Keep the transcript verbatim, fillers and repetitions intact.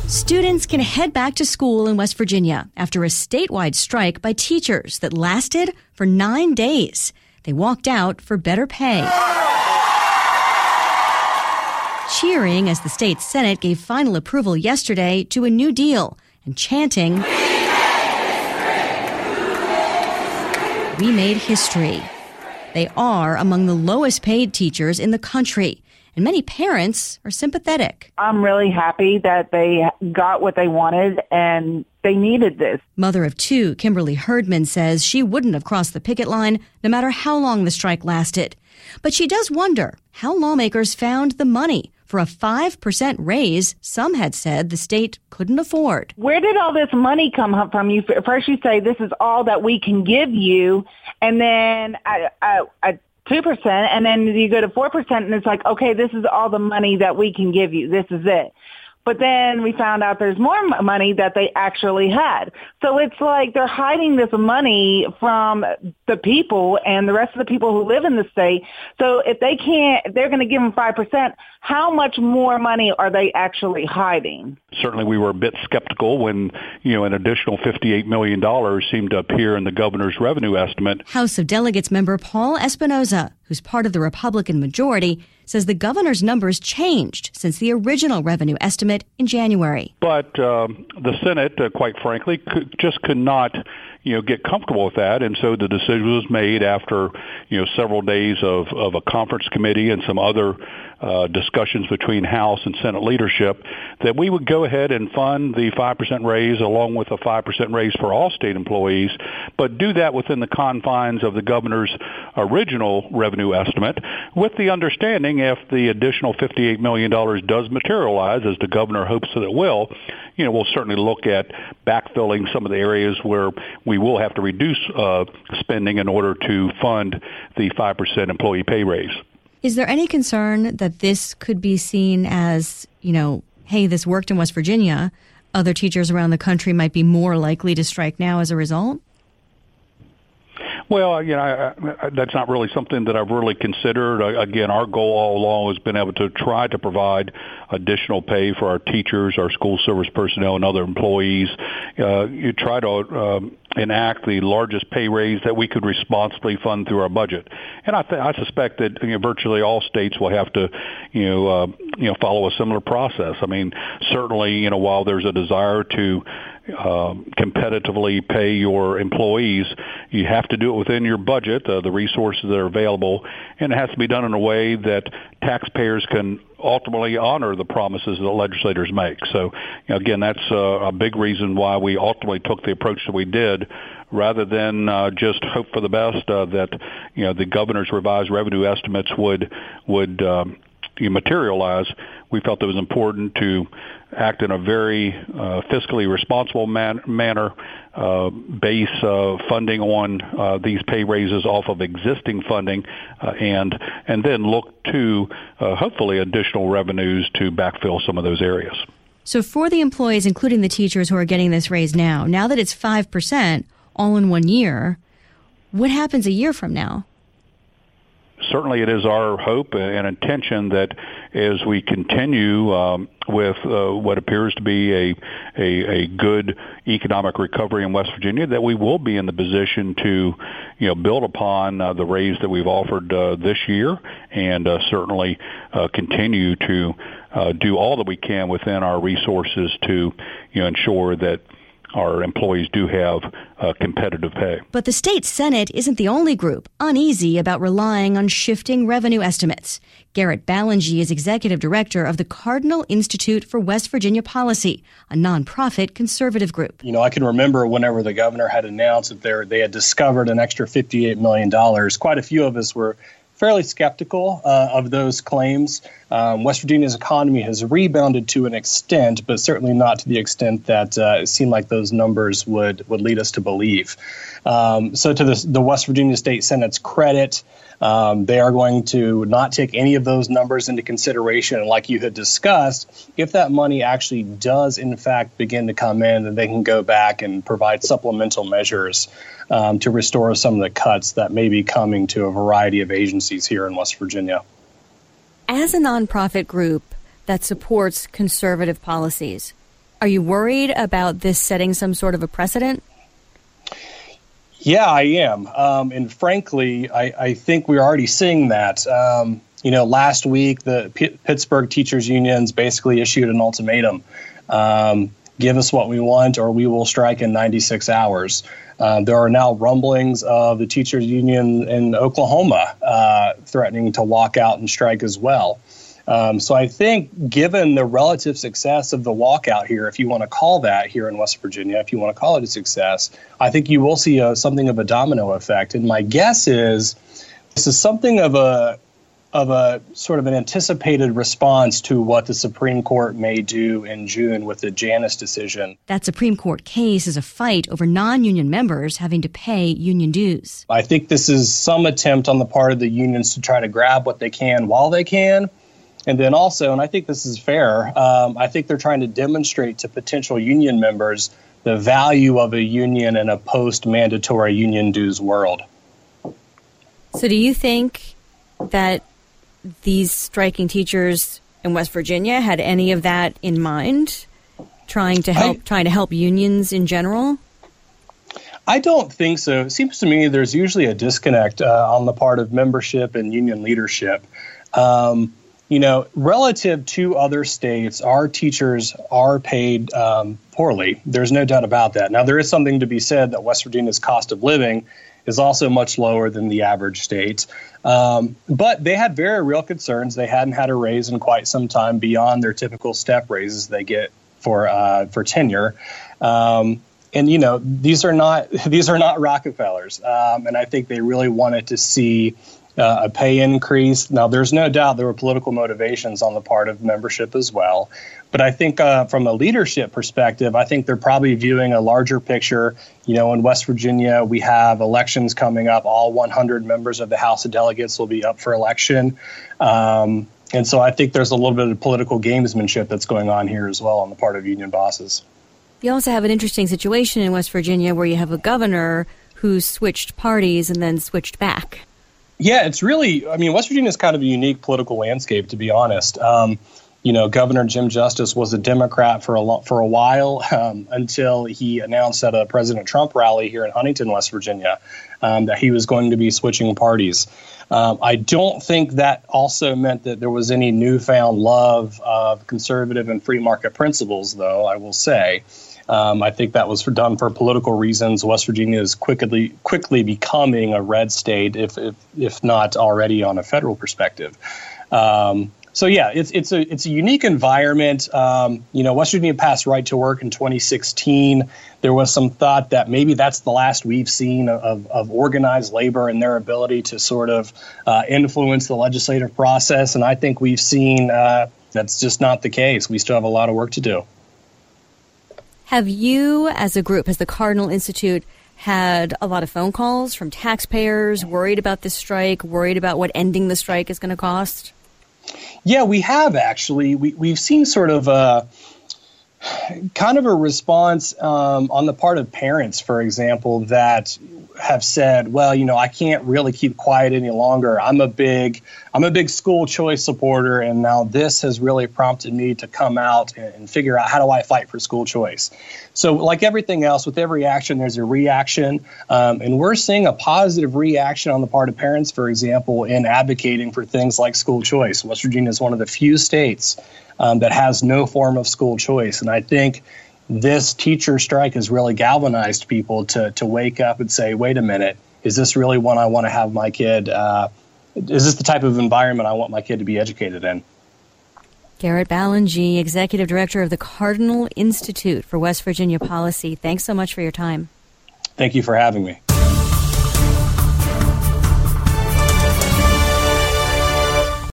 Students can head back to school in West Virginia after a statewide strike by teachers that lasted for nine days. They walked out for better pay. Cheering as the state Senate gave final approval yesterday to a new deal and chanting, "We made history." They are among the lowest paid teachers in the country, and many parents are sympathetic. I'm really happy that they got what they wanted and they needed this. Mother of two, Kimberly Herdman, says she wouldn't have crossed the picket line no matter how long the strike lasted. But she does wonder how lawmakers found the money for a five percent raise some had said the state couldn't afford. Where did all this money come from? You first you say this is all that we can give you, and then I, I, I two percent, and then you go to four percent, and it's like, okay, this is all the money that we can give you. This is it. But then we found out there's more money that they actually had. So it's like they're hiding this money from the people and the rest of the people who live in the state. So if they can't, if they're going to give them five percent, how much more money are they actually hiding? Certainly we were a bit skeptical when, you know, an additional fifty-eight million dollars seemed to appear in the governor's revenue estimate. House of Delegates member Paul Espinoza, who's part of the Republican majority, says the governor's numbers changed since the original revenue estimate in January. But um, the Senate, uh, quite frankly, could, just could not, you know, get comfortable with that, and so the decision was made after, you know, several days of, of a conference committee and some other uh, discussions between House and Senate leadership that we would go ahead and fund the five percent raise along with a five percent raise for all state employees, but do that within the confines of the governor's original revenue estimate, with the understanding if the additional fifty-eight million dollars does materialize, as the governor hopes that it will, you know, we'll certainly look at backfilling some of the areas where we will have to reduce uh, spending in order to fund the five percent employee pay raise. Is there any concern that this could be seen as, you know, hey, this worked in West Virginia, other teachers around the country might be more likely to strike now as a result? Well, you know, I, I, that's not really something that I've really considered. Uh, again, our goal all along has been able to try to provide additional pay for our teachers, our school service personnel, and other employees. Uh, you try to um, enact the largest pay raise that we could responsibly fund through our budget, and I, th- I suspect that, you know, virtually all states will have to, you know, uh, you know, follow a similar process. I mean, certainly, you know, while there's a desire to Um, competitively pay your employees, you have to do it within your budget, uh, the resources that are available, and it has to be done in a way that taxpayers can ultimately honor the promises that legislators make. So, you know, again, that's uh, a big reason why we ultimately took the approach that we did, rather than uh, just hope for the best uh, that, you know, the governor's revised revenue estimates would would um, materialize. We felt it was important to act in a very uh, fiscally responsible man- manner, uh, base uh, funding on uh, these pay raises off of existing funding, uh, and and then look to uh, hopefully additional revenues to backfill some of those areas. So for the employees, including the teachers who are getting this raise now, now that it's five percent all in one year, what happens a year from now? Certainly it is our hope and intention that as we continue um, with uh, what appears to be a, a a good economic recovery in West Virginia, that we will be in the position to, you know, build upon uh, the raise that we've offered uh, this year, and uh, certainly uh, continue to uh, do all that we can within our resources to, you know, ensure that our employees do have uh, competitive pay. But the state Senate isn't the only group uneasy about relying on shifting revenue estimates. Garrett Ballingy is executive director of the Cardinal Institute for West Virginia Policy, a nonprofit conservative group. You know, I can remember whenever the governor had announced that they had discovered an extra fifty-eight million dollars, quite a few of us were fairly skeptical uh, of those claims. Um, West Virginia's economy has rebounded to an extent, but certainly not to the extent that uh, it seemed like those numbers would, would lead us to believe. Um, so to the, the West Virginia State Senate's credit, um, they are going to not take any of those numbers into consideration. And like you had discussed, if that money actually does, in fact, begin to come in, then they can go back and provide supplemental measures um, to restore some of the cuts that may be coming to a variety of agencies here in West Virginia. As a nonprofit group that supports conservative policies, Are you worried about this setting some sort of a precedent? Yeah, I am. Um, and frankly, I, I think we're already seeing that. Um, you know, last week, the P- Pittsburgh Teachers Unions basically issued an ultimatum. Um, give us what we want or we will strike in ninety-six hours. Uh, there are now rumblings of the teachers union in Oklahoma uh, threatening to walk out and strike as well. Um, so I think given the relative success of the walkout here, if you want to call that here in West Virginia, if you want to call it a success, I think you will see a, something of a domino effect. And my guess is this is something of a of a sort of an anticipated response to what the Supreme Court may do in June with the Janus decision. That Supreme Court case is a fight over non-union members having to pay union dues. I think this is some attempt on the part of the unions to try to grab what they can while they can. And then also, and I think this is fair, um, I think they're trying to demonstrate to potential union members the value of a union in a post-mandatory union dues world. So do you think that these striking teachers in West Virginia had any of that in mind, trying to help I, trying to help unions in general? I don't think so. It seems to me there's usually a disconnect uh, on the part of membership and union leadership. Um, you know, relative to other states, our teachers are paid um, poorly. There's no doubt about that. Now, there is something to be said that West Virginia's cost of living is also much lower than the average state. Um, but they had very real concerns. They hadn't had a raise in quite some time beyond their typical step raises they get for uh, for tenure. Um, and, you know, these are not these are not Rockefellers. Um, and I think they really wanted to see uh, a pay increase. Now, there's no doubt there were political motivations on the part of membership as well. But I think uh, from a leadership perspective, I think they're probably viewing a larger picture. You know, in West Virginia, we have elections coming up. All one hundred members of the House of Delegates will be up for election. Um, and so I think there's a little bit of political gamesmanship that's going on here as well on the part of union bosses. You also have an interesting situation in West Virginia where you have a governor who switched parties and then switched back. Yeah, it's really, I mean, West Virginia is kind of a unique political landscape, to be honest. Um, You know, Governor Jim Justice was a Democrat for a lo- for a while um, until he announced at a President Trump rally here in Huntington, West Virginia, um, that he was going to be switching parties. Um, I don't think that also meant that there was any newfound love of conservative and free market principles, though, I will say. Um, I think that was for, done for political reasons. West Virginia is quickly quickly becoming a red state, if if, if not already on a federal perspective. Um, So, yeah, it's it's a it's a unique environment. Um, you know, West Virginia passed right to work in twenty sixteen. There was some thought that maybe that's the last we've seen of, of organized labor and their ability to sort of uh, influence the legislative process. And I think we've seen uh, that's just not the case. We still have a lot of work to do. Have you, as a group, has the Cardinal Institute had a lot of phone calls from taxpayers worried about this strike, worried about what ending the strike is going to cost? Yeah, we have actually. We, we've seen sort of a kind of a response um, on the part of parents, for example, that have said, well, you know, I can't really keep quiet any longer. I'm a big I'm a big school choice supporter. And now this has really prompted me to come out and, and figure out how do I fight for school choice. So like everything else, with every action, there's a reaction. Um, and we're seeing a positive reaction on the part of parents, for example, in advocating for things like school choice. West Virginia is one of the few states um, that has no form of school choice. And I think this teacher strike has really galvanized people to to wake up and say, wait a minute, is this really one I want to have my kid? Uh, is this the type of environment I want my kid to be educated in? Garrett Ballengee, Executive Director of the Cardinal Institute for West Virginia Policy. Thanks so much for your time. Thank you for having me.